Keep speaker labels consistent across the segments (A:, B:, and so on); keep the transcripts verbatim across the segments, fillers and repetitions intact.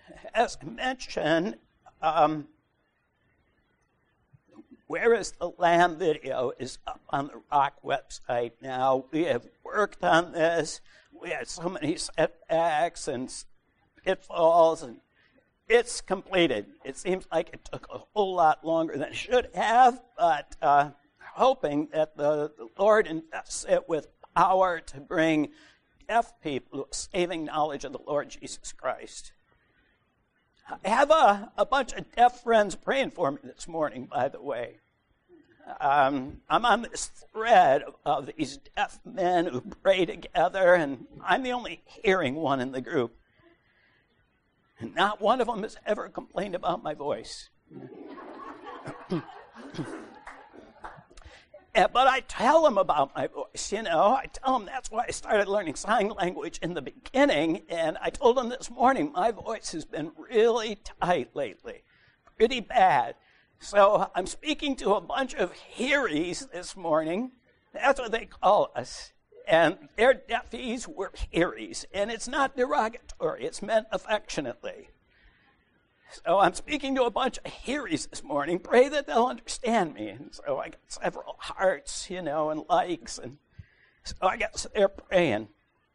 A: as I mentioned, um, Where is the Lamb video is up on the Rock website now. We have worked on this. We had so many setbacks and pitfalls, and it's completed. It seems like it took a whole lot longer than it should have, but uh, hoping that the, the Lord invests it with power to bring deaf people to a saving knowledge of the Lord Jesus Christ. I have a, a bunch of deaf friends praying for me this morning, by the way. Um, I'm on this thread of, of these deaf men who pray together, and I'm the only hearing one in the group. And not one of them has ever complained about my voice. Yeah, but I tell them about my voice, you know. I tell them that's why I started learning sign language in the beginning. And I told them this morning, my voice has been really tight lately, pretty bad. So I'm speaking to a bunch of hearies this morning. That's what they call us. And they're deafies, we're hearies. And it's not derogatory, it's meant affectionately. So I'm speaking to a bunch of hearies this morning. Pray that they'll understand me. And so I got several hearts, you know, and likes. And so I guess they're praying.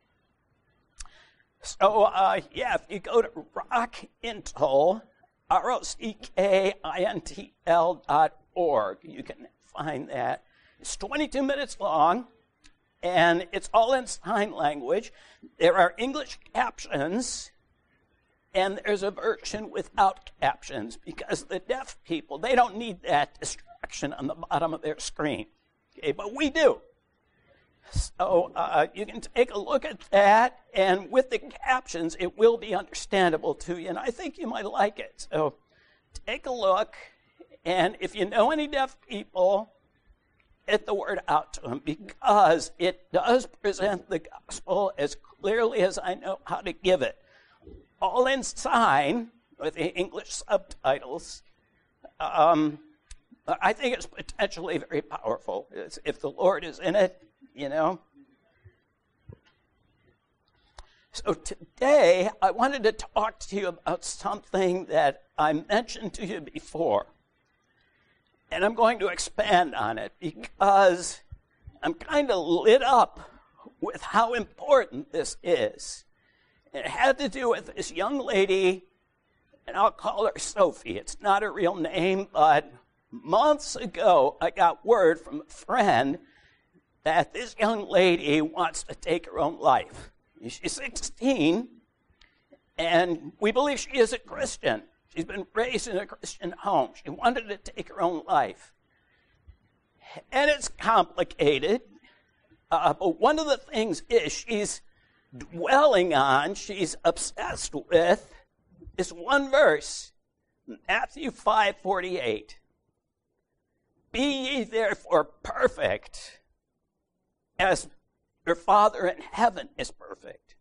A: So, uh, yeah, if you go to Rockintl, R O C K I N T L dot org, you can find that. It's twenty-two minutes long, and it's all in sign language. There are English captions, and there's a version without captions, because the deaf people, they don't need that distraction on the bottom of their screen. Okay, but we do. So uh, you can take a look at that, and with the captions, it will be understandable to you, and I think you might like it. So take a look, and if you know any deaf people, get the word out to them, because it does present the gospel as clearly as I know how to give it. All in sign with the English subtitles. Um, I think it's potentially very powerful. It's, if the Lord is in it, you know. So today, I wanted to talk to you about something that I mentioned to you before. And I'm going to expand on it because I'm kind of lit up with how important this is. It had to do with this young lady, and I'll call her Sophie. It's not her real name, but months ago, I got word from a friend that this young lady wants to take her own life. She's sixteen, and we believe she is a Christian. She's been raised in a Christian home. She wanted to take her own life. And it's complicated, uh, but one of the things is she's dwelling on, she's obsessed with this one verse, Matthew five forty-eight. Be ye therefore perfect, as your Father in heaven is perfect.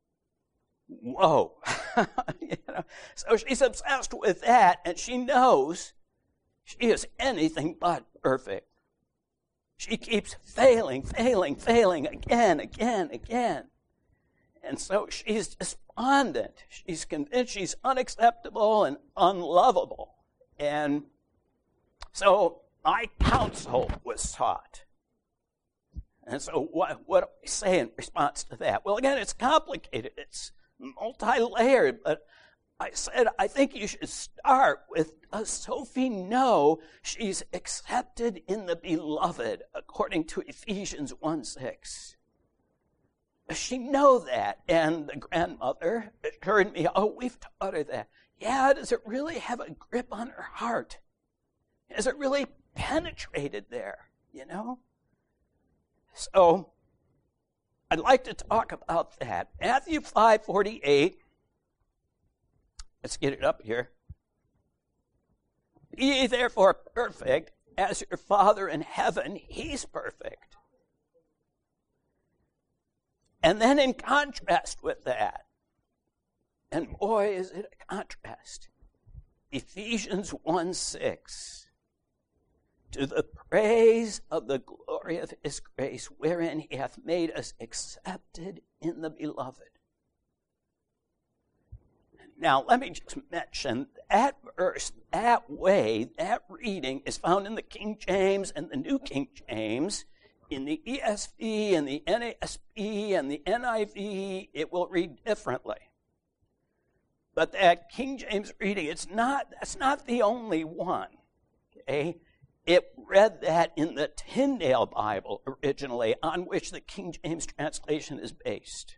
A: Whoa. You know? So she's obsessed with that, and she knows she is anything but perfect. She keeps failing, failing, failing again, again, again. And so she's despondent. She's convinced she's unacceptable and unlovable. And so my counsel was sought. And so what, what do we say in response to that? Well, again, it's complicated. It's multi-layered. But I said, I think you should start with, does Sophie know she's accepted in the beloved, according to Ephesians one six? Does she know that? And the grandmother assured me, oh, we've taught her that. Yeah, does it really have a grip on her heart? Has it really penetrated there, you know? So, I'd like to talk about that. Matthew five forty-eight. Let's get it up here. Be ye therefore perfect, as your Father in heaven, He's perfect. And then in contrast with that, and boy, is it a contrast, Ephesians one six. To the praise of the glory of His grace, wherein He hath made us accepted in the beloved. And Now, let me just mention that verse, that way, that reading is found in the King James and the New King James. In the E S V and the N A S B and the N I V, it will read differently. But that King James reading, it's not, that's not the only one. Okay? It read that in the Tyndale Bible originally, on which the King James translation is based.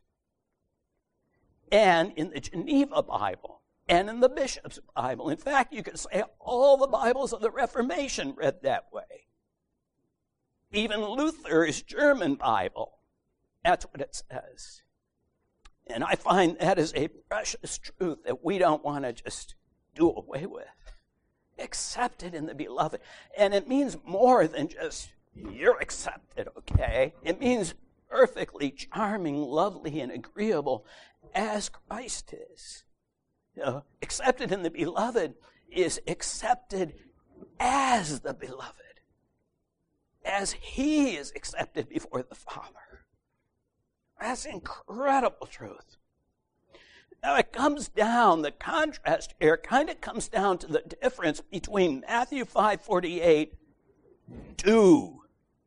A: And in the Geneva Bible, and in the Bishop's Bible. In fact, you could say all the Bibles of the Reformation read that way. Even Luther's German Bible, that's what it says. And I find that is a precious truth that we don't want to just do away with. Accepted in the beloved. And it means more than just, you're accepted, okay? It means perfectly charming, lovely, and agreeable as Christ is. You know, accepted in the beloved is accepted as the beloved, as he is accepted before the Father. That's incredible truth. Now it comes down, the contrast here kind of comes down to the difference between Matthew five forty-eight, do,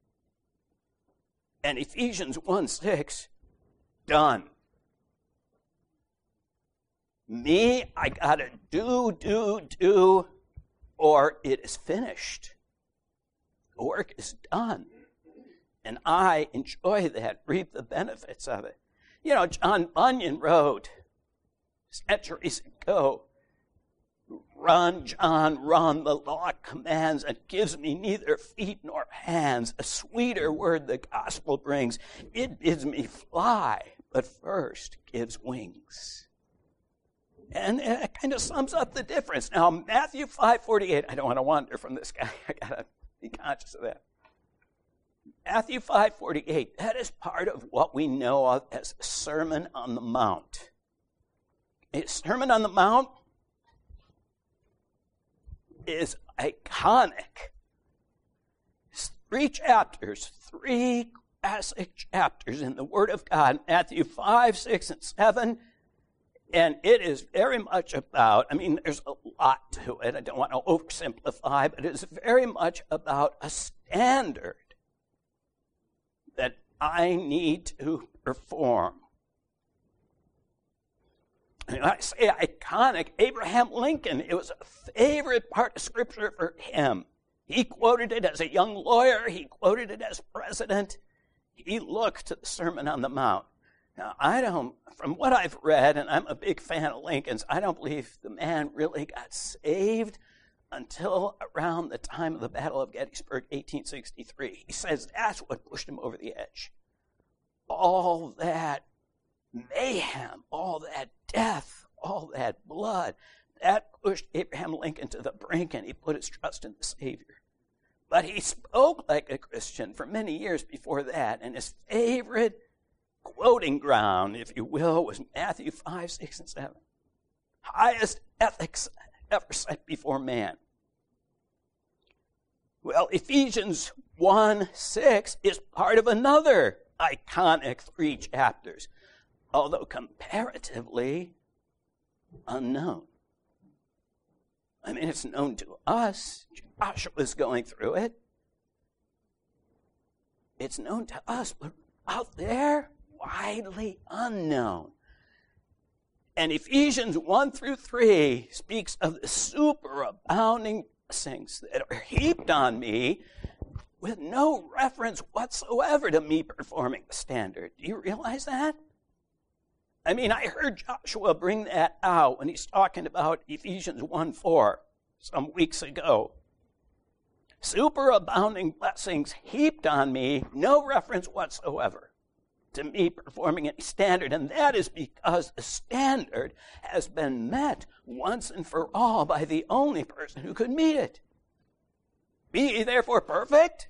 A: and Ephesians one six, done. Me, I gotta do, do, do, or it is finished. The work is done. And I enjoy that, reap the benefits of it. You know, John Bunyan wrote centuries ago, run, John, run, the law commands, and gives me neither feet nor hands. A sweeter word the gospel brings. It bids me fly, but first gives wings. And it kind of sums up the difference. Now, Matthew five forty-eight, I don't want to wander from this guy. I got to be conscious of that. Matthew five forty-eight, that is part of what we know of as the Sermon on the Mount. A Sermon on the Mount is iconic. It's three chapters, three classic chapters in the Word of God, Matthew five, six, and seven. And it is very much about, I mean, there's a lot to it. I don't want to oversimplify, but it's very much about a standard that I need to perform. And I say iconic, Abraham Lincoln, it was a favorite part of Scripture for him. He quoted it as a young lawyer. He quoted it as president. He looked to the Sermon on the Mount. Now, I don't, from what I've read, and I'm a big fan of Lincoln's, I don't believe the man really got saved until around the time of the Battle of Gettysburg, eighteen sixty-three. He says that's what pushed him over the edge. All that mayhem, all that death, all that blood, that pushed Abraham Lincoln to the brink, and he put his trust in the Savior. But he spoke like a Christian for many years before that, and his favorite quoting ground, if you will, was Matthew five, six, and seven. Highest ethics ever set before man. Well, Ephesians one, six is part of another iconic three chapters, although comparatively unknown. I mean, it's known to us. Joshua's going through it. It's known to us, but out there, widely unknown. And Ephesians one through three speaks of the superabounding blessings that are heaped on me with no reference whatsoever to me performing the standard. Do you realize that? I mean, I heard Joshua bring that out when he's talking about Ephesians one four some weeks ago. Superabounding blessings heaped on me, no reference whatsoever to me performing any standard, and that is because the standard has been met once and for all by the only person who could meet it. Be ye therefore perfect?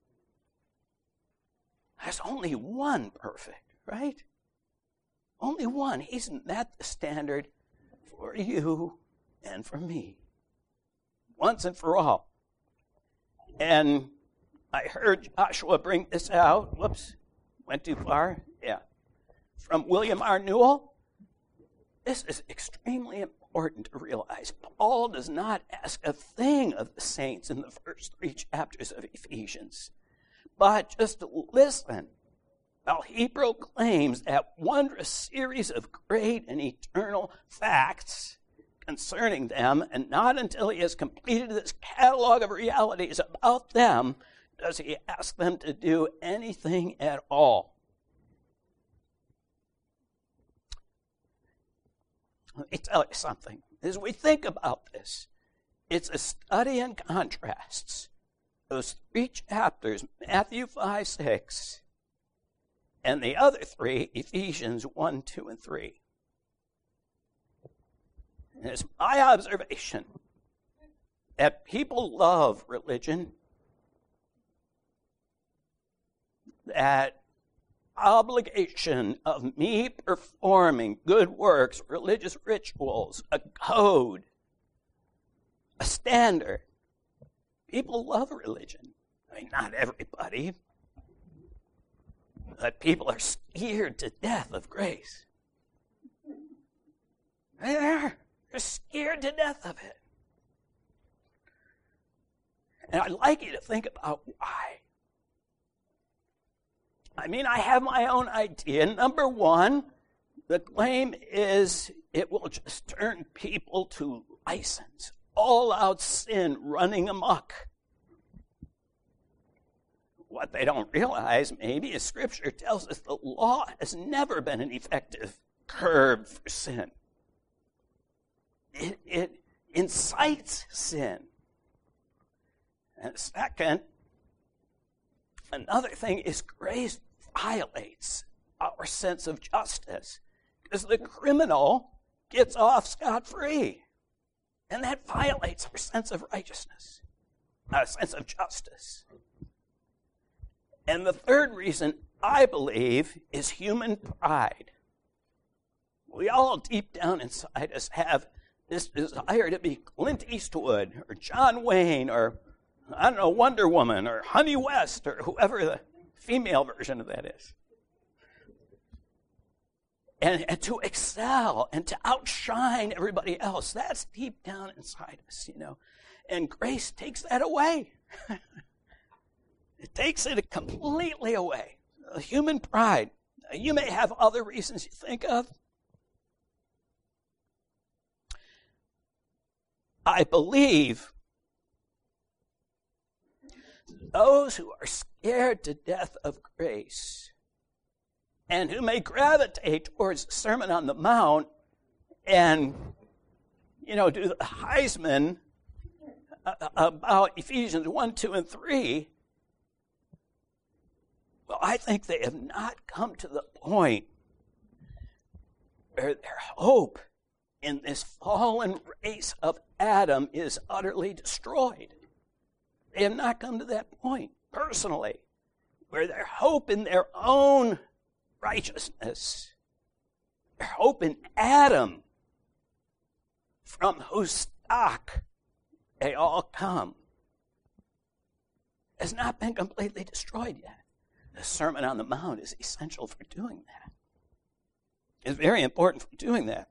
A: There's only one perfect, right? Only one. He's met the standard for you and for me, once and for all. And I heard Joshua bring this out. Whoops. Went too far? Yeah. From William R. Newell. this is extremely important to realize. Paul does not ask a thing of the saints in the first three chapters of Ephesians, but just listen while he proclaims that wondrous series of great and eternal facts concerning them, and not until he has completed this catalog of realities about them does he ask them to do anything at all. Let me tell you something. As we think about this, it's a study in contrasts. Those three chapters, Matthew five, six, and the other three, Ephesians one, two, and three. And it's my observation that people love religion, that obligation of me performing good works, religious rituals, a code, a standard. People love religion. I mean, not everybody. But people are scared to death of grace. They're, they're scared to death of it. And I'd like you to think about why. I mean, I have my own idea. Number one, the claim is it will just turn people to license, all-out sin running amok. What they don't realize, maybe, is Scripture tells us the law has never been an effective curb for sin. It, it incites sin. And second, another thing is grace violates our sense of justice because the criminal gets off scot-free. And that violates our sense of righteousness, our sense of justice. And the third reason, I believe, is human pride. We all deep down inside us have this desire to be Clint Eastwood or John Wayne or, I don't know, Wonder Woman or Honey West or whoever the female version of that is. And, and to excel and to outshine everybody else. That's deep down inside us, you know. And grace takes that away. It takes it completely away. Human pride. You may have other reasons you think of. I believe those who are scared to death of grace and who may gravitate towards the Sermon on the Mount and, you know, do the Heisman about Ephesians one, two, and three, well, I think they have not come to the point where their hope in this fallen race of Adam is utterly destroyed. They have not come to that point, personally, where their hope in their own righteousness, their hope in Adam, from whose stock they all come, has not been completely destroyed yet. The Sermon on the Mount is essential for doing that. It's very important for doing that.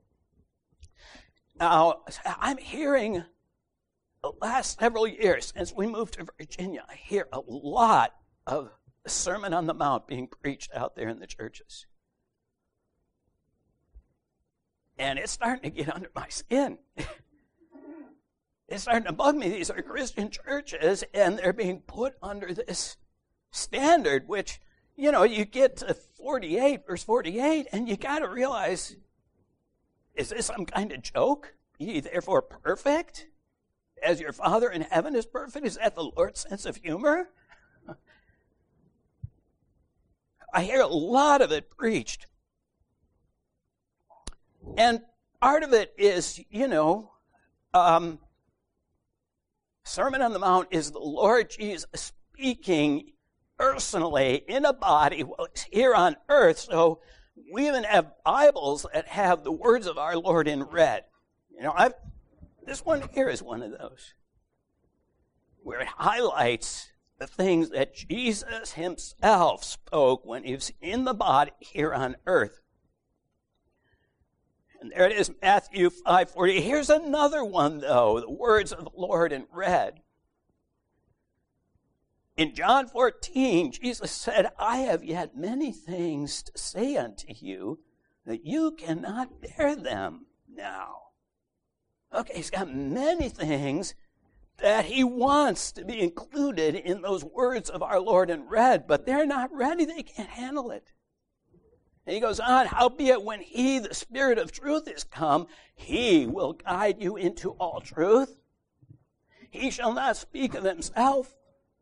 A: Now, I'm hearing the last several years, since we moved to Virginia, I hear a lot of the Sermon on the Mount being preached out there in the churches. And it's starting to get under my skin. It's starting to bug me. These are Christian churches, and they're being put under this standard, which, you know, you get to forty-eight, verse forty-eight, and you got to realize, is this some kind of joke? Be ye therefore perfect, as your Father in heaven is perfect? Is that the Lord's sense of humor? I hear a lot of it preached. And part of it is, you know, um, Sermon on the Mount is the Lord Jesus speaking personally in a body while he's here on earth. So we even have Bibles that have the words of our Lord in red. You know, I've, this one here is one of those, where it highlights the things that Jesus himself spoke when he was in the body here on earth. And there it is, Matthew five forty. Here's another one, though, the words of the Lord in red. In John fourteen, Jesus said, I have yet many things to say unto you, that you cannot bear them now. Okay, he's got many things that he wants to be included in those words of our Lord in red, but they're not ready. They can't handle it. And he goes on, howbeit when he, the Spirit of truth, is come, he will guide you into all truth. He shall not speak of himself,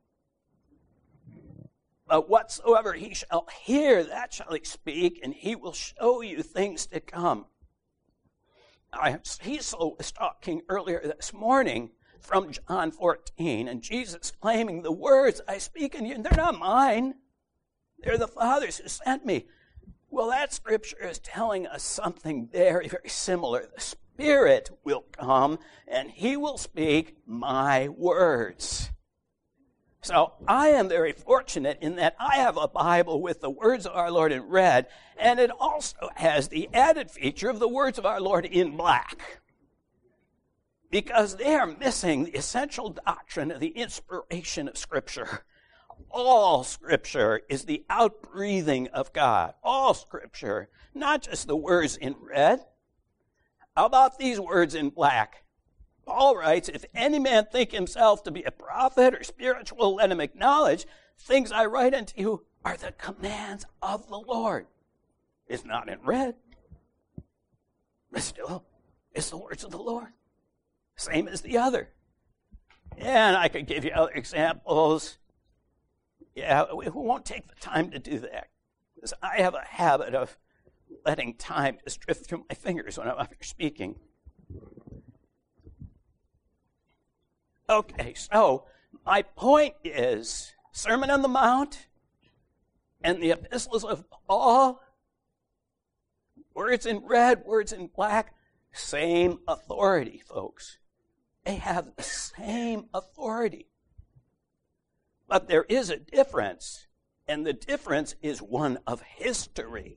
A: but whatsoever he shall hear, that shall he speak, and he will show you things to come. I, Cecil was talking earlier this morning from John fourteen, and Jesus claiming the words I speak in you, and they're not mine. They're the Father's who sent me. Well, that scripture is telling us something very, very similar. The Spirit will come, and he will speak my words. So I am very fortunate in that I have a Bible with the words of our Lord in red, and it also has the added feature of the words of our Lord in black. Because they are missing the essential doctrine of the inspiration of Scripture. All Scripture is the outbreathing of God. All Scripture, not just the words in red. How about these words in black? Paul writes, if any man think himself to be a prophet or spiritual, let him acknowledge, things I write unto you are the commands of the Lord. It's not in red, but still, it's the words of the Lord. Same as the other. And I could give you other examples. Yeah, we won't take the time to do that, because I have a habit of letting time just drift through my fingers when I'm up here speaking. Okay, so my point is, Sermon on the Mount and the epistles of Paul, words in red, words in black, same authority, folks. They have the same authority. But there is a difference, and the difference is one of history.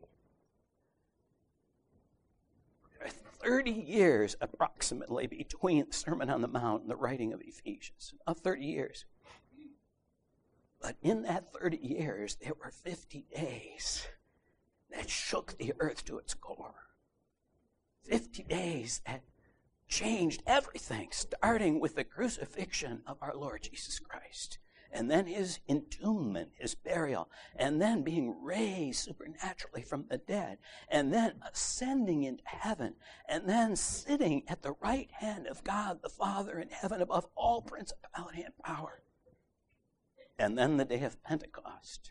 A: thirty years approximately between the Sermon on the Mount and the writing of Ephesians. Of thirty years. But in that thirty years, there were fifty days that shook the earth to its core. fifty days that changed everything, starting with the crucifixion of our Lord Jesus Christ, and then his entombment, his burial, and then being raised supernaturally from the dead, and then ascending into heaven, and then sitting at the right hand of God the Father in heaven above all principality and power. And then the day of Pentecost,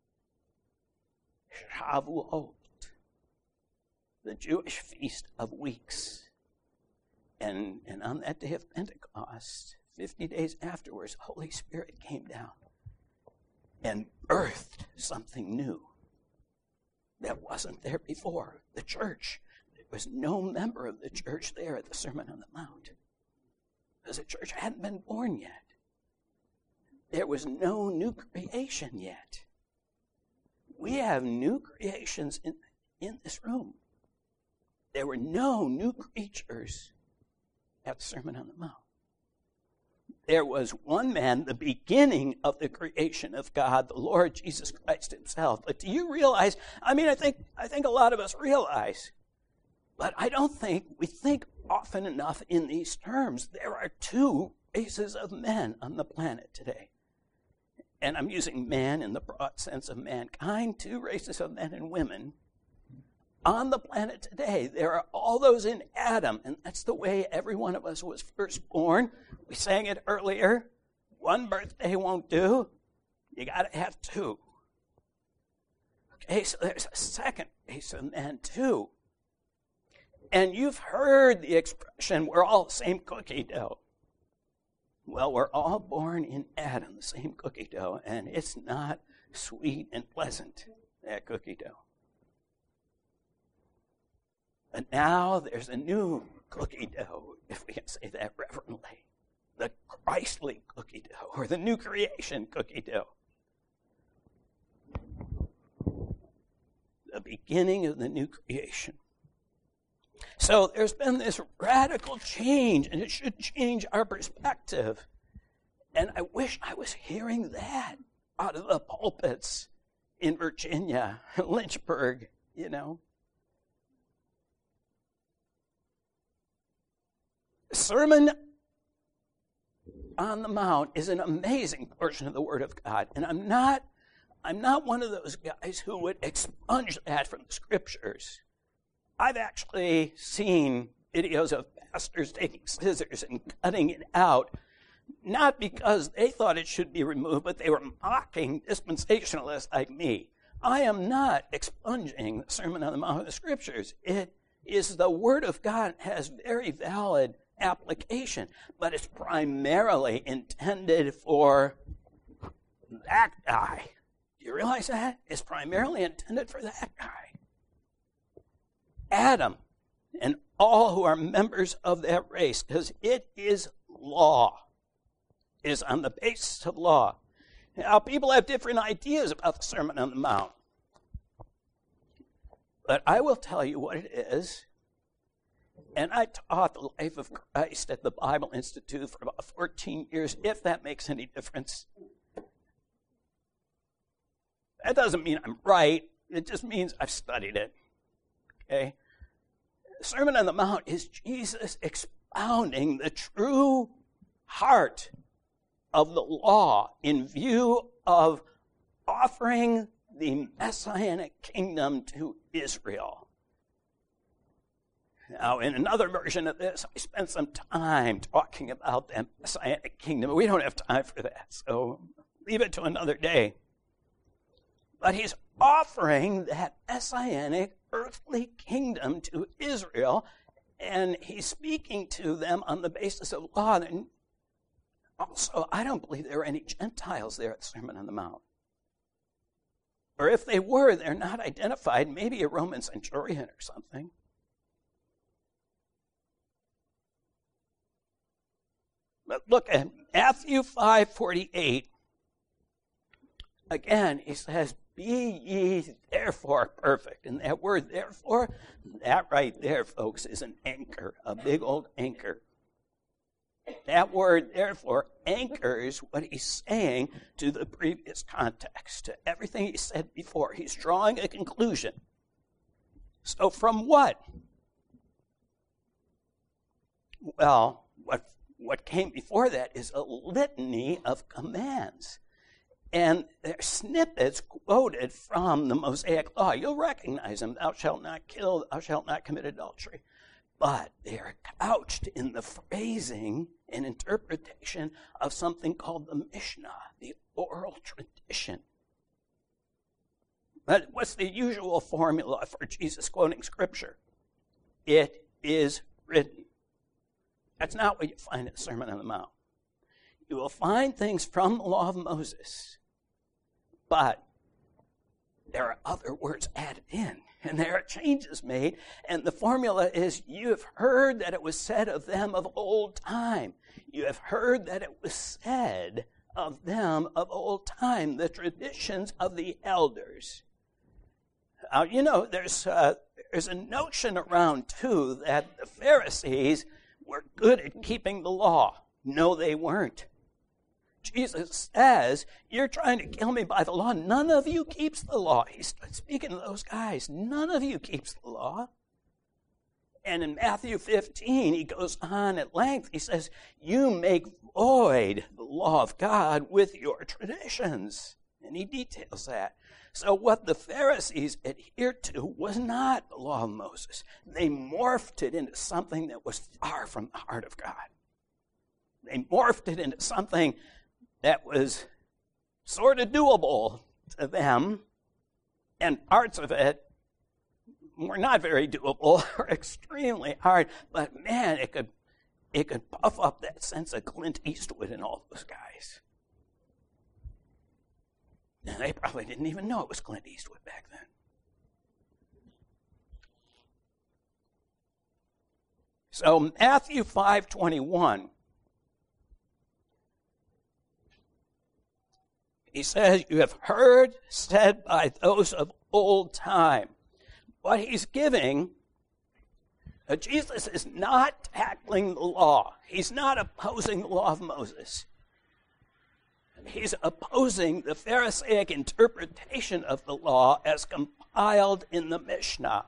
A: Shavuot, the Jewish feast of weeks. And, and on that day of Pentecost, fifty days afterwards, the Holy Spirit came down and birthed something new that wasn't there before. The church. There was no member of the church there at the Sermon on the Mount, because the church hadn't been born yet. There was no new creation yet. We have new creations in, in this room. There were no new creatures at the Sermon on the Mount. There was one man, the beginning of the creation of God, the Lord Jesus Christ himself. But do you realize, I mean, I think I think a lot of us realize, but I don't think we think often enough in these terms. There are two races of men on the planet today. And I'm using man in the broad sense of mankind, two races of men and women. On the planet today, there are all those in Adam, and that's the way every one of us was first born. We sang it earlier. One birthday won't do. You got to have two. Okay, so there's a second race of men, too. And you've heard the expression, we're all the same cookie dough. Well, we're all born in Adam, the same cookie dough, and it's not sweet and pleasant, that cookie dough. But now there's a new cookie dough, if we can say that reverently. The Christly cookie dough, or the new creation cookie dough. The beginning of the new creation. So there's been this radical change, and it should change our perspective. And I wish I was hearing that out of the pulpits in Virginia, Lynchburg, you know. The Sermon on the Mount is an amazing portion of the Word of God. And I'm not, I'm not one of those guys who would expunge that from the Scriptures. I've actually seen videos of pastors taking scissors and cutting it out, not because they thought it should be removed, but they were mocking dispensationalists like me. I am not expunging the Sermon on the Mount of the Scriptures. It is the Word of God, has very valid application, but it's primarily intended for that guy. Do you realize that? It's primarily intended for that guy. Adam and all who are members of that race, because it is law. It is on the basis of law. Now, people have different ideas about the Sermon on the Mount. But I will tell you what it is. And I taught the life of Christ at the Bible Institute for about fourteen years, if that makes any difference. That doesn't mean I'm right. It just means I've studied it. Okay? The Sermon on the Mount is Jesus expounding the true heart of the law in view of offering the Messianic kingdom to Israel. Now, in another version of this, I spent some time talking about the Messianic kingdom. We don't have time for that, so leave it to another day. But he's offering that Messianic earthly kingdom to Israel, and he's speaking to them on the basis of law. And also, I don't believe there were any Gentiles there at the Sermon on the Mount. Or if they were, they're not identified, maybe a Roman centurion or something. But look at Matthew five forty-eight. Again, he says, be ye therefore perfect. And that word therefore, that right there, folks, is an anchor, a big old anchor. That word therefore anchors what he's saying to the previous context, to everything he said before. He's drawing a conclusion. So from what? Well, what What came before that is a litany of commands. And they're snippets quoted from the Mosaic law. You'll recognize them. Thou shalt not kill, thou shalt not commit adultery. But they are couched in the phrasing and interpretation of something called the Mishnah, the oral tradition. But what's the usual formula for Jesus quoting Scripture? It is written. That's not what you find in the Sermon on the Mount. You will find things from the law of Moses, but there are other words added in, and there are changes made, and the formula is, you have heard that it was said of them of old time. You have heard that it was said of them of old time, the traditions of the elders. Now, you know, there's, uh, there's a notion around, too, that the Pharisees were good at keeping the law. No, they weren't. Jesus says, you're trying to kill me by the law. None of you keeps the law. He's speaking to those guys. None of you keeps the law. And in Matthew fifteen, he goes on at length. He says, you make void the law of God with your traditions. And he details that. So what the Pharisees adhered to was not the law of Moses. They morphed it into something that was far from the heart of God. They morphed it into something that was sort of doable to them, and parts of it were not very doable or extremely hard, but man, it could, it could puff up that sense of Clint Eastwood and all those guys. And they probably didn't even know it was Clint Eastwood back then. So Matthew five twenty-one, he says, you have heard said by those of old time. What he's giving Uh, Jesus is not tackling the law. He's not opposing the law of Moses. He's opposing the Pharisaic interpretation of the law as compiled in the Mishnah.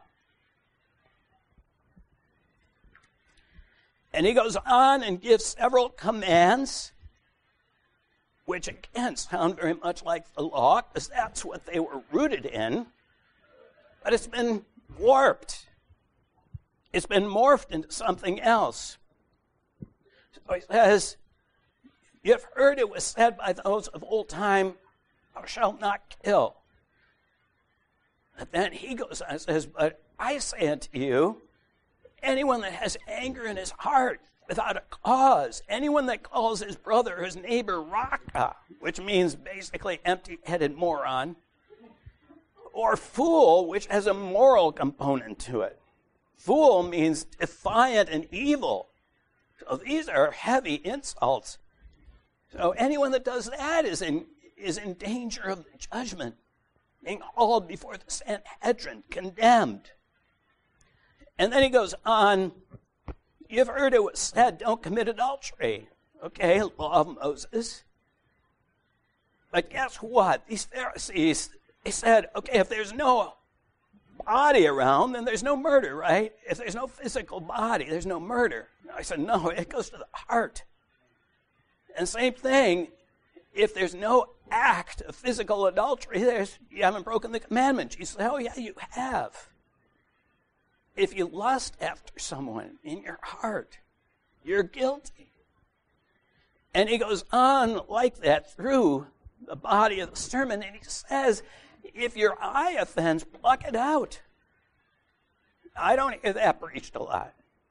A: And he goes on and gives several commands, which again sound very much like the law, because that's what they were rooted in. But it's been warped. It's been morphed into something else. So he says, "You've heard it was said by those of old time, 'Thou shalt not kill.' But then he goes on and says, 'But I say unto you, anyone that has anger in his heart without a cause, anyone that calls his brother or his neighbor raka,' which means basically empty-headed moron, or fool, which has a moral component to it. Fool means defiant and evil. So these are heavy insults. So anyone that does that is in, is in danger of the judgment, being hauled before the Sanhedrin, condemned." And then he goes on, "You've heard it was said, 'Don't commit adultery.'" Okay, law of Moses. But guess what? These Pharisees, they said, okay, if there's no body around, then there's no murder, right? If there's no physical body, there's no murder. I said, no, it goes to the heart. And same thing, if there's no act of physical adultery, there's you haven't broken the commandment. You say, oh yeah, you have. If you lust after someone in your heart, you're guilty. And he goes on like that through the body of the sermon, and he says, if your eye offends, pluck it out. I don't hear that preached a lot.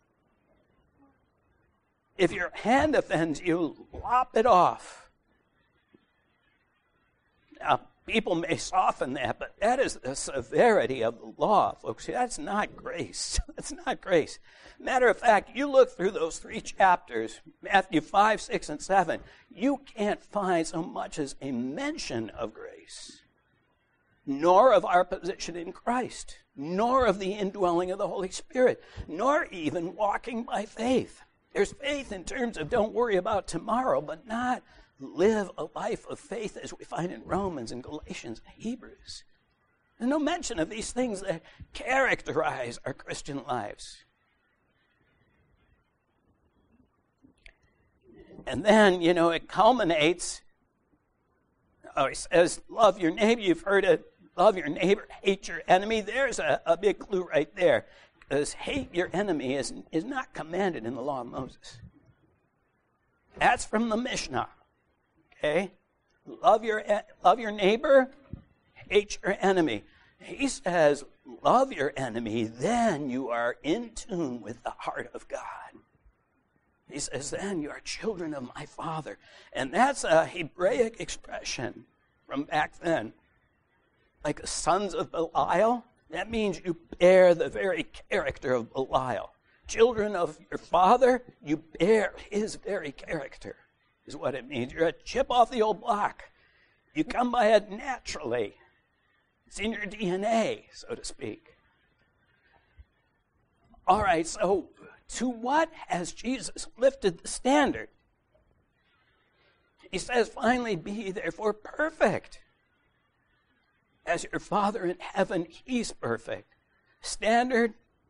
A: If your hand offends you, lop it off. Now, people may soften that, but that is the severity of the law, folks. That's not grace. That's not grace. Matter of fact, you look through those three chapters, Matthew five, six, and seven, you can't find so much as a mention of grace, nor of our position in Christ, nor of the indwelling of the Holy Spirit, nor even walking by faith. There's faith in terms of don't worry about tomorrow, but not live a life of faith as we find in Romans and Galatians and Hebrews. There's no mention of these things that characterize our Christian lives. And then, you know, it culminates, oh, he says, love your neighbor. You've heard it, love your neighbor, hate your enemy. There's a, a big clue right there. Because hate your enemy is, is not commanded in the law of Moses. That's from the Mishnah. Okay? Love your, love your neighbor, hate your enemy. He says, love your enemy, then you are in tune with the heart of God. He says, then you are children of my Father. And that's a Hebraic expression from back then. Like the sons of Belial. That means you bear the very character of Belial. Children of your father, you bear his very character, is what it means. You're a chip off the old block. You come by it naturally. It's in your D N A, so to speak. All right, so to what has Jesus lifted the standard? He says, finally, be therefore perfect. As your Father in heaven, he's perfect. Standard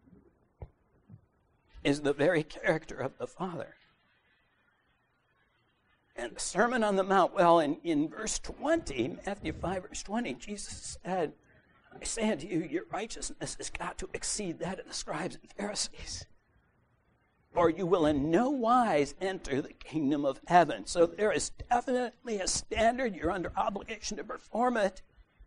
A: is the very character of the Father. And the Sermon on the Mount, well, in, in verse twenty, Matthew five, verse twenty, Jesus said, I say unto you, your righteousness has got to exceed that of the scribes and Pharisees, or you will in no wise enter the kingdom of heaven. So there is definitely a standard. You're under obligation to perform it.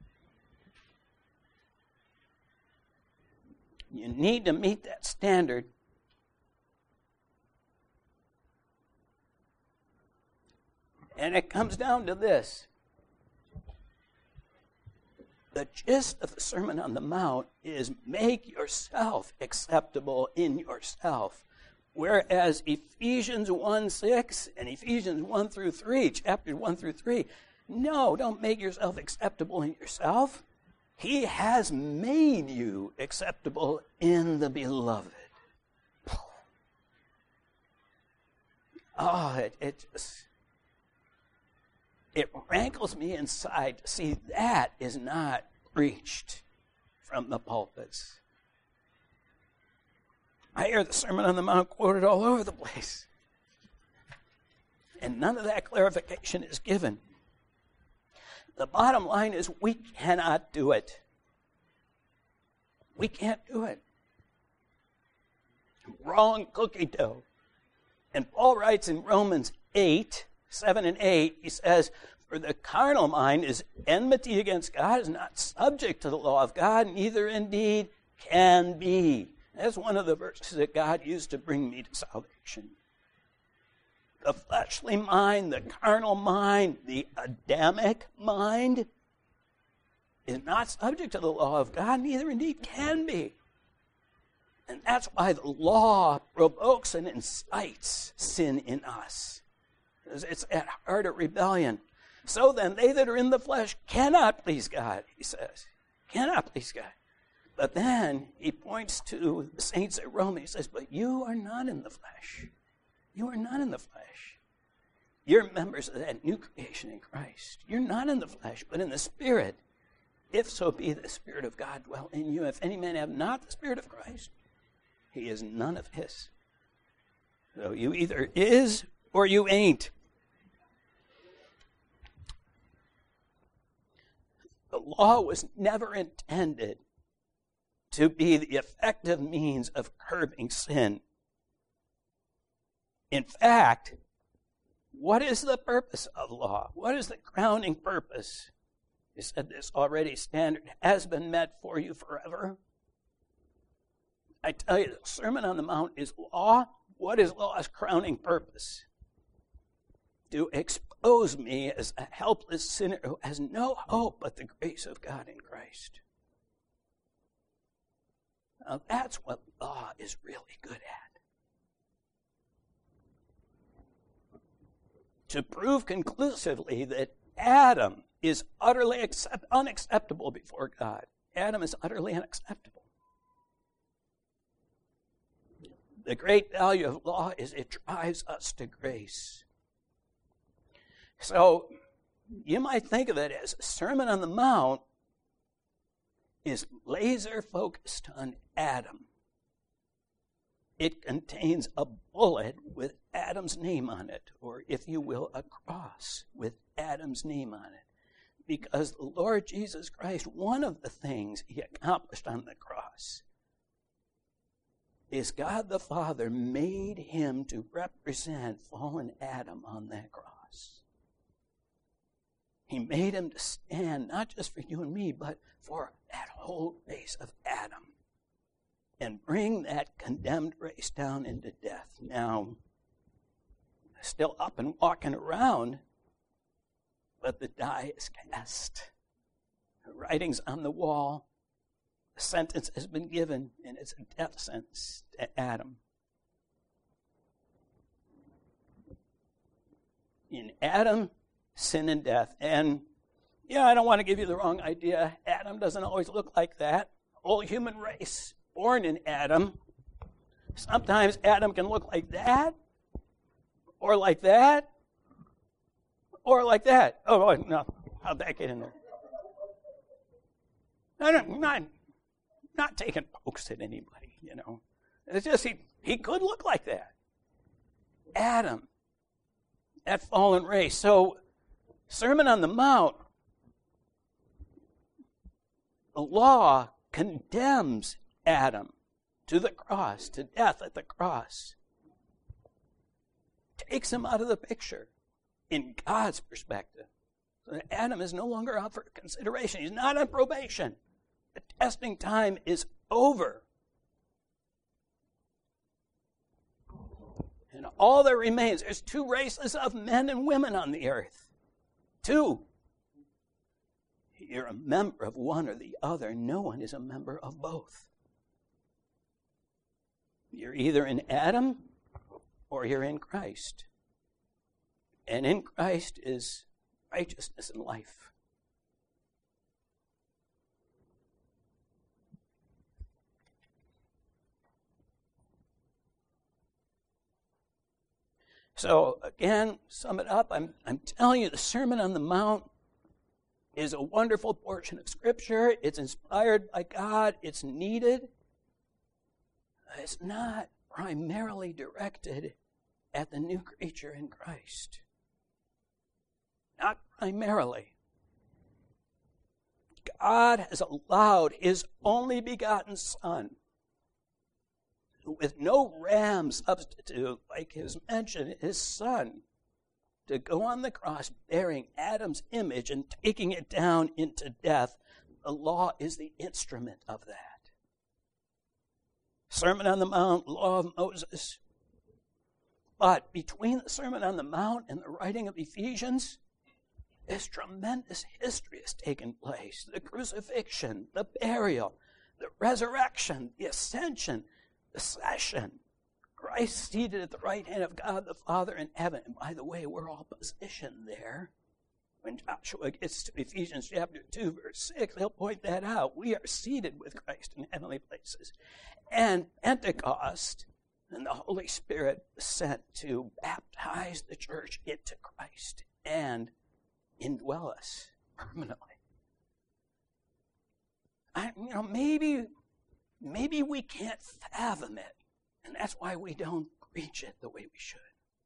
A: You need to meet that standard. And it comes down to this. The gist of the Sermon on the Mount is make yourself acceptable in yourself. Whereas Ephesians one six and Ephesians one through three, chapters one through three, no, don't make yourself acceptable in yourself. He has made you acceptable in the beloved. oh, it, it just, it rankles me inside to see that is not preached from the pulpits. I hear the Sermon on the Mount quoted all over the place. And none of that clarification is given. The bottom line is we cannot do it. We can't do it. Wrong cookie dough. And Paul writes in Romans eight, seven and eight, he says, for the carnal mind is enmity against God, is not subject to the law of God, neither indeed can be. That's one of the verses that God used to bring me to salvation. The fleshly mind, the carnal mind, the Adamic mind is not subject to the law of God, neither indeed can be. And that's why the law provokes and incites sin in us. It's at heart a rebellion. So then, they that are in the flesh cannot please God, he says. Cannot please God. But then he points to the saints at Rome. He says, but you are not in the flesh. You are not in the flesh. You're members of that new creation in Christ. You're not in the flesh, but in the Spirit. If so be the Spirit of God dwell in you. If any man have not the Spirit of Christ, he is none of his. So you either is or you ain't. The law was never intended to be the effective means of curbing sin. In fact, what is the purpose of law? What is the crowning purpose? You said this already, standard has been met for you forever. I tell you, the Sermon on the Mount is law. What is law's crowning purpose? To expose me as a helpless sinner who has no hope but the grace of God in Christ. Now that's what law is really good at. To prove conclusively that Adam is utterly accept- unacceptable before God. Adam is utterly unacceptable. The great value of law is it drives us to grace. So you might think of it as a Sermon on the Mount is laser focused on Adam. It contains a bullet with Adam's name on it, or if you will, a cross with Adam's name on it. Because the Lord Jesus Christ, one of the things he accomplished on the cross is God the Father made him to represent fallen Adam on that cross. He made him to stand not just for you and me, but for that whole race of Adam and bring that condemned race down into death. Now, still up and walking around, but the die is cast. The writing's on the wall. The sentence has been given, and it's a death sentence to Adam. In Adam, sin and death. And, yeah, I don't want to give you the wrong idea. Adam doesn't always look like that. Whole human race, born in Adam. Sometimes Adam can look like that, or like that, or like that. Oh, no, how'd that get in there? No, no, not, not taking pokes at anybody, you know. It's just he, he could look like that. Adam, that fallen race. So, Sermon on the Mount, the law condemns Adam to the cross, to death at the cross. Takes him out of the picture in God's perspective. So Adam is no longer up for consideration. He's not on probation. The testing time is over. And all that remains, there's two races of men and women on the earth. Two. You're a member of one or the other. No one is a member of both. You're either in Adam or you're in Christ. And in Christ is righteousness and life. So again, sum it up, I'm, I'm telling you, the Sermon on the Mount is a wonderful portion of Scripture. It's inspired by God. It's needed. It's not primarily directed at the new creature in Christ. Not primarily. God has allowed His only begotten Son, with no ram substitute, like is mentioned, His Son, to go on the cross bearing Adam's image and taking it down into death. The law is the instrument of that. Sermon on the Mount, Law of Moses. But between the Sermon on the Mount and the writing of Ephesians, this tremendous history has taken place. The crucifixion, the burial, the resurrection, the ascension, the session. Christ seated at the right hand of God the Father in heaven. And by the way, we're all positioned there. When Joshua gets to Ephesians chapter two, verse six, he'll point that out. We are seated with Christ in heavenly places. And Pentecost, and the Holy Spirit was sent to baptize the church into Christ and indwell us permanently. I, you know, maybe, maybe we can't fathom it, and that's why we don't preach it the way we should.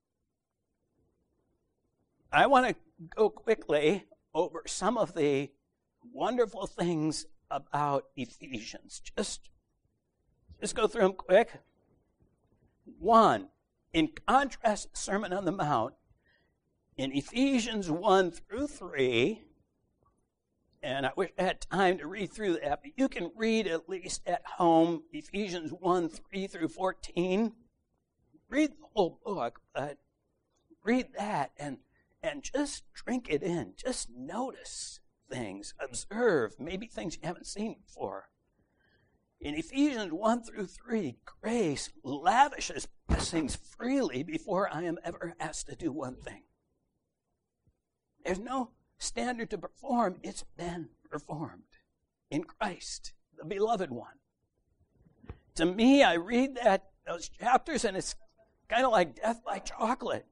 A: I want to go quickly over some of the wonderful things about Ephesians. Just, just go through them quick. One, in contrast to the Sermon on the Mount, in Ephesians one through three, and I wish I had time to read through that, but you can read at least at home Ephesians one, three through fourteen. Read the whole book, but read that and, and just drink it in. Just notice things, observe, maybe things you haven't seen before. In Ephesians one through three, grace lavishes blessings freely before I am ever asked to do one thing. There's no standard to perform. It's been performed in Christ, the beloved one. To me, I read that those chapters, and it's kind of like death by chocolate.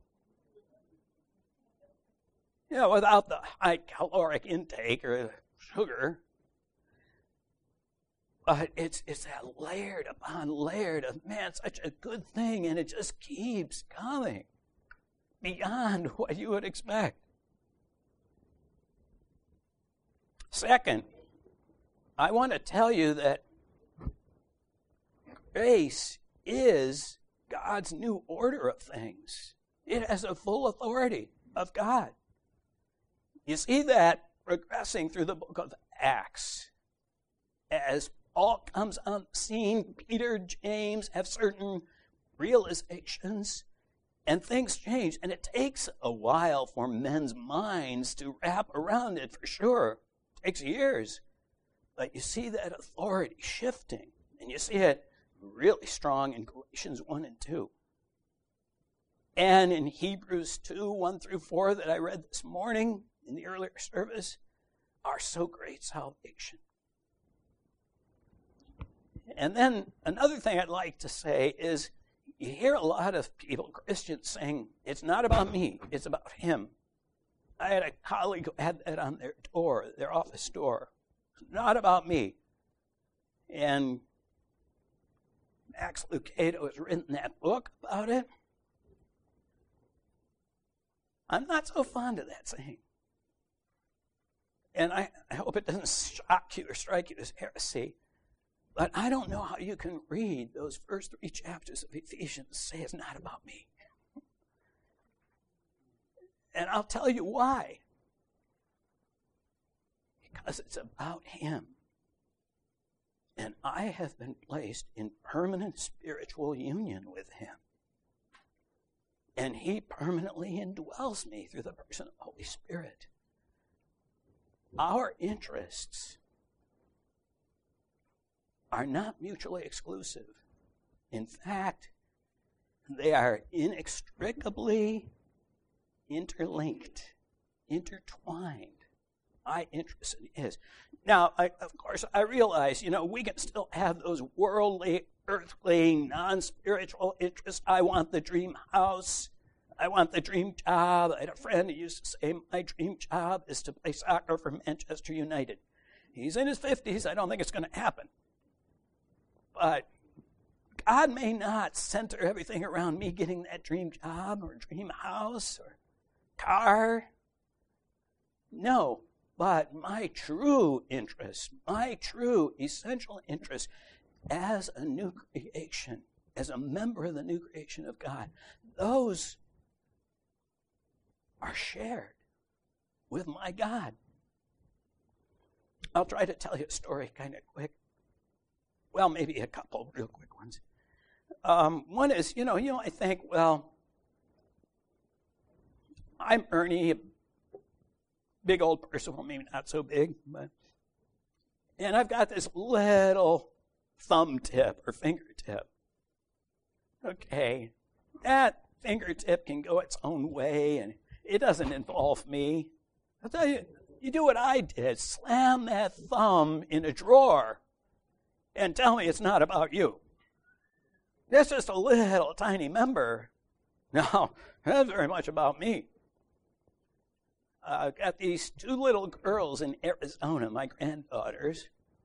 A: You know, without the high caloric intake or sugar. But it's it's that layered upon layered of, man, such a good thing, and it just keeps coming beyond what you would expect. Second, I want to tell you that grace is God's new order of things. It has a full authority of God. You see that progressing through the book of Acts. As Paul comes on the scene, Peter, James have certain realizations, and things change. And it takes a while for men's minds to wrap around it, for sure. It takes years. But you see that authority shifting, and you see it really strong in Galatians one and two. And in Hebrews two, one through four that I read this morning in the earlier service, our so great salvation. And then another thing I'd like to say is you hear a lot of people, Christians, saying, it's not about me, it's about him. I had a colleague who had that on their door, their office door. Not about me. And Max Lucado has written that book about it. I'm not so fond of that saying. And I, I hope it doesn't shock you or strike you as heresy. But I don't know how you can read those first three chapters of Ephesians and say it's not about me. And I'll tell you why. Because it's about him. And I have been placed in permanent spiritual union with him. And he permanently indwells me through the person of the Holy Spirit. Our interests are not mutually exclusive. In fact, they are inextricably interlinked, intertwined. My interest in his. Now, I, of course, I realize, you know, we can still have those worldly, earthly, non-spiritual interests. I want the dream house. I want the dream job. I had a friend who used to say, my dream job is to play soccer for Manchester United. He's in his fifties. I don't think it's going to happen. But God may not center everything around me getting that dream job or dream house or car. No, but my true interest, my true essential interest as a new creation, as a member of the new creation of God, those are shared with my God. I'll try to tell you a story kind of quick. Well, maybe a couple real quick ones. Um, one is, you know, you know, I think, well, I'm Ernie, a big old person, well, maybe not so big, but, and I've got this little thumb tip or fingertip. Okay, that fingertip can go its own way, and it doesn't involve me. I'll tell you, you do what I did, slam that thumb in a drawer and tell me it's not about you. That's just a little tiny member. No, that's very much about me. Uh, I've got these two little girls in Arizona, my granddaughters,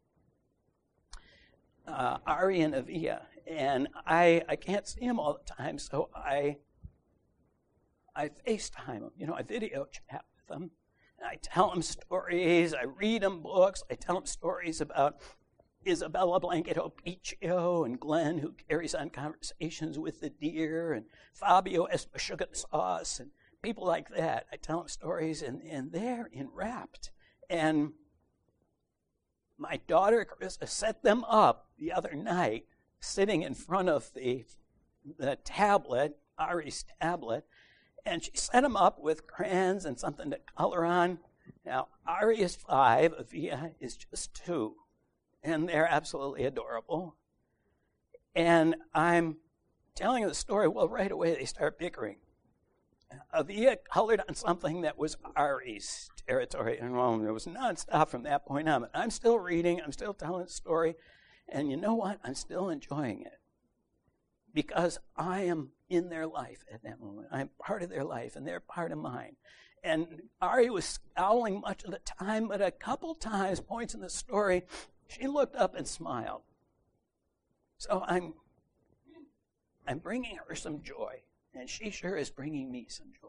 A: uh, Ari and Avia, and I, I can't see them all the time, so I I FaceTime them. You know, I video chat with them. And I tell them stories. I read them books. I tell them stories about Isabella Blanket Opicchio and Glenn, who carries on conversations with the deer, and Fabio Espasugan Sauce, and people like that. I tell them stories, and, and they're enwrapped. And my daughter, Carissa, set them up the other night, sitting in front of the, the tablet, Ari's tablet, and she set them up with crayons and something to color on. Now, Ari is five, Avia is just two, and they're absolutely adorable. And I'm telling the story, well, right away they start bickering. Avia colored on something that was Ari's territory, and well, it was nonstop from that point on. But I'm still reading, I'm still telling the story, and you know what? I'm still enjoying it because I am in their life at that moment. I'm part of their life, and they're part of mine. And Ari was scowling much of the time, but a couple times, points in the story, she looked up and smiled. So I'm, I'm bringing her some joy. And she sure is bringing me some joy.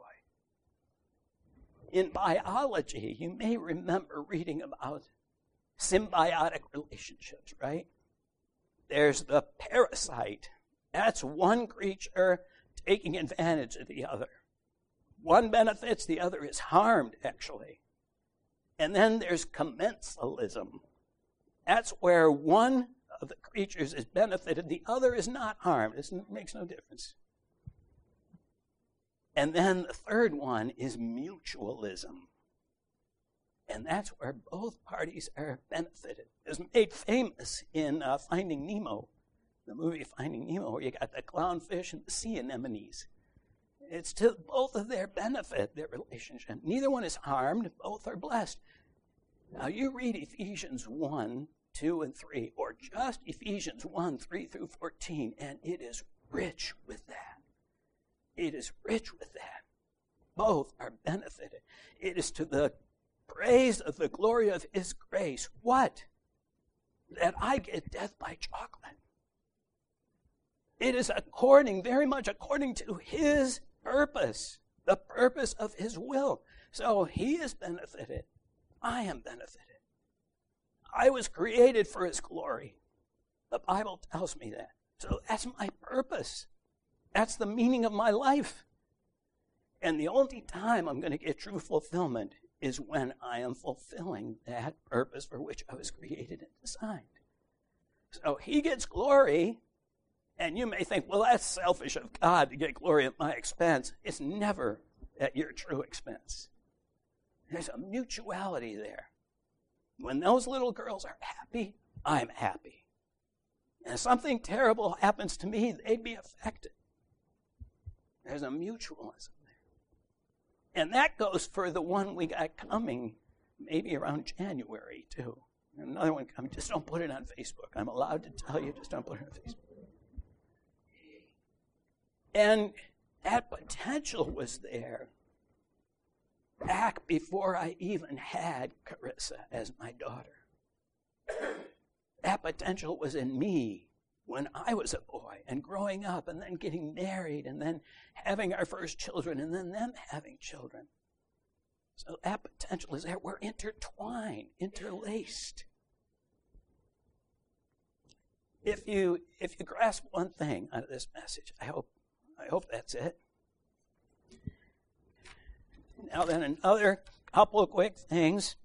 A: In biology, you may remember reading about symbiotic relationships, right? There's the parasite. That's one creature taking advantage of the other. One benefits, the other is harmed, actually. And then there's commensalism. That's where one of the creatures is benefited, the other is not harmed. It makes no difference. And then the third one is mutualism. And that's where both parties are benefited. It was made famous in uh, Finding Nemo, the movie Finding Nemo, where you got the clownfish and the sea anemones. It's to both of their benefit, their relationship. Neither one is harmed. Both are blessed. Now, you read Ephesians one, two, and three, or just Ephesians one, three through fourteen, and it is rich with that. It is rich with that. Both are benefited. It is to the praise of the glory of His grace. What? That I get death by chocolate. It is according, very much according to His purpose, the purpose of His will. So He is benefited. I am benefited. I was created for His glory. The Bible tells me that. So that's my purpose. That's the meaning of my life. And the only time I'm going to get true fulfillment is when I am fulfilling that purpose for which I was created and designed. So He gets glory, and you may think, well, that's selfish of God to get glory at my expense. It's never at your true expense. There's a mutuality there. When those little girls are happy, I'm happy. And if something terrible happens to me, they'd be affected. There's a mutualism there. And that goes for the one we got coming maybe around January, too. Another one coming. Just don't put it on Facebook. I'm allowed to tell you, just don't put it on Facebook. And that potential was there back before I even had Carissa as my daughter. That potential was in me when I was a boy and growing up and then getting married and then having our first children and then them having children. So that potential is there. We're intertwined, interlaced. If you if you grasp one thing out of this message, I hope I hope that's it. Now then, another couple of quick things.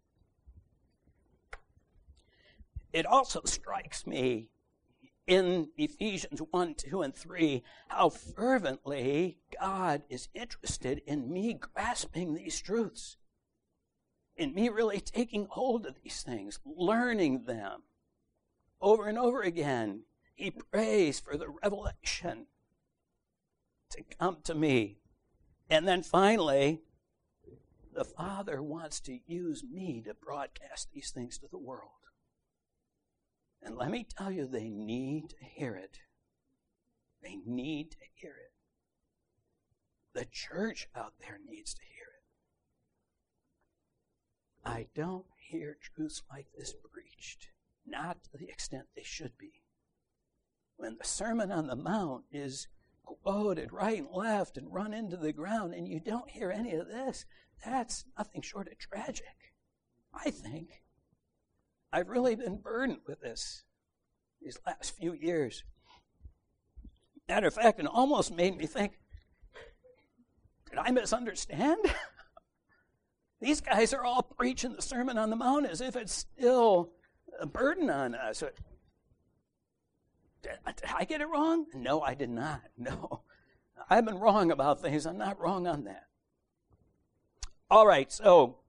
A: It also strikes me in Ephesians one, two, and three how fervently God is interested in me grasping these truths, in me really taking hold of these things, learning them over and over again. He prays for the revelation to come to me. And then finally, the Father wants to use me to broadcast these things to the world. And let me tell you, they need to hear it. They need to hear it. The church out there needs to hear it. I don't hear truths like this preached, not to the extent they should be. When the Sermon on the Mount is quoted right and left and run into the ground and you don't hear any of this, that's nothing short of tragic, I think. I've really been burdened with this these last few years. Matter of fact, it almost made me think, did I misunderstand? These guys are all preaching the Sermon on the Mount as if it's still a burden on us. Did, did I get it wrong? No, I did not. No. I've been wrong about things. I'm not wrong on that. All right, so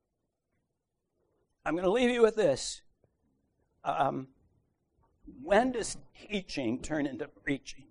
A: I'm going to leave you with this. Um, when does teaching turn into preaching?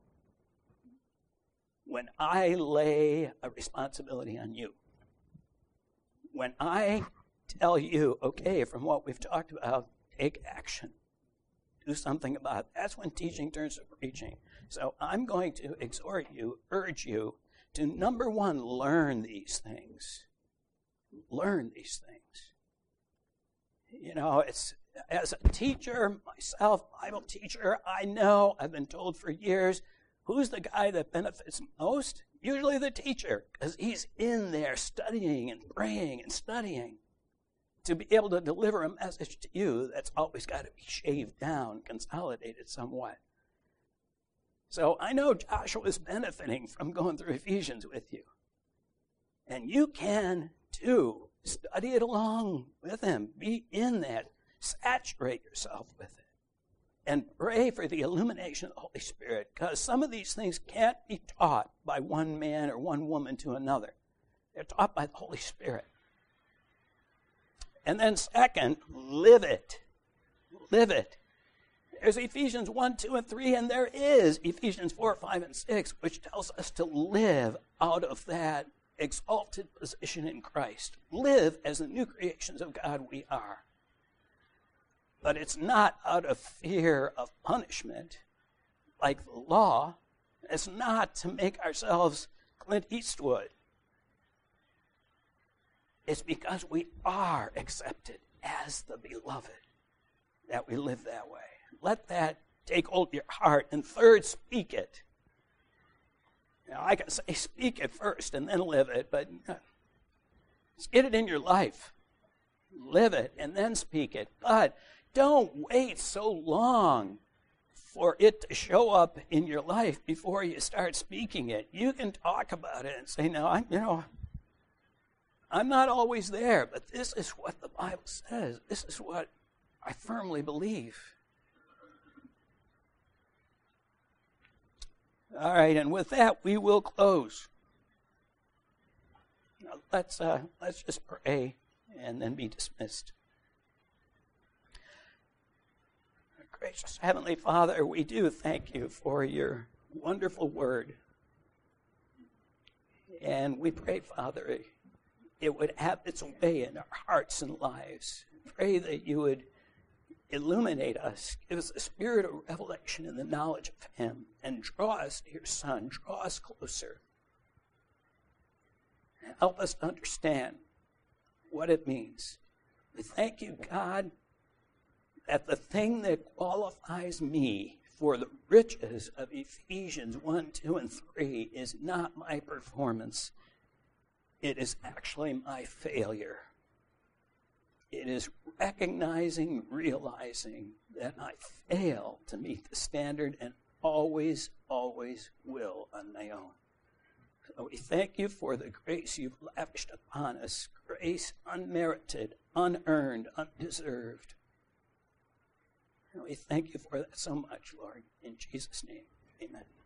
A: When I lay a responsibility on you. When I tell you, okay, from what we've talked about, take action. Do something about it. That's when teaching turns to preaching. So I'm going to exhort you, urge you to, number one, learn these things. Learn these things. You know, it's as a teacher, myself, Bible teacher, I know, I've been told for years, who's the guy that benefits most? Usually the teacher, because he's in there studying and praying and studying. To be able to deliver a message to you, that's always got to be shaved down, consolidated somewhat. So I know Joshua is benefiting from going through Ephesians with you. And you can, too, study it along with him. Be in that. Saturate yourself with it. And pray for the illumination of the Holy Spirit, because some of these things can't be taught by one man or one woman to another. They're taught by the Holy Spirit. And then second, live it. Live it. There's Ephesians one, two, and three, and there is Ephesians four, five, and six, which tells us to live out of that exalted position in Christ. Live as the new creations of God we are. But it's not out of fear of punishment, like the law. It's not to make ourselves Clint Eastwood. It's because we are accepted as the beloved that we live that way. Let that take hold of your heart. And third, speak it. Now, I can say speak it first and then live it, but just get it in your life. Live it and then speak it. But don't wait so long for it to show up in your life before you start speaking it. You can talk about it and say, no, I'm, you know, I'm not always there, but this is what the Bible says. This is what I firmly believe. All right, and with that, we will close. Now, let's uh, let's just pray and then be dismissed. Gracious Heavenly Father, we do thank you for your wonderful word. And we pray, Father, it would have its way in our hearts and lives. Pray that you would illuminate us, give us a spirit of revelation in the knowledge of him, and draw us to your Son, draw us closer. And help us to understand what it means. We thank you, God, that the thing that qualifies me for the riches of Ephesians one, two, and three is not my performance. It is actually my failure. It is recognizing, realizing that I fail to meet the standard and always, always will on my own. So we thank you for the grace you've lavished upon us, grace unmerited, unearned, undeserved. And we thank you for that so much, Lord. In Jesus' name, amen.